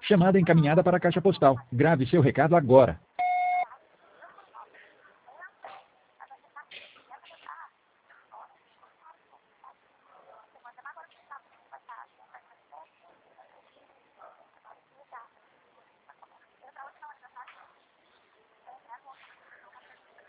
Chamada encaminhada para a caixa postal. Grave seu recado agora.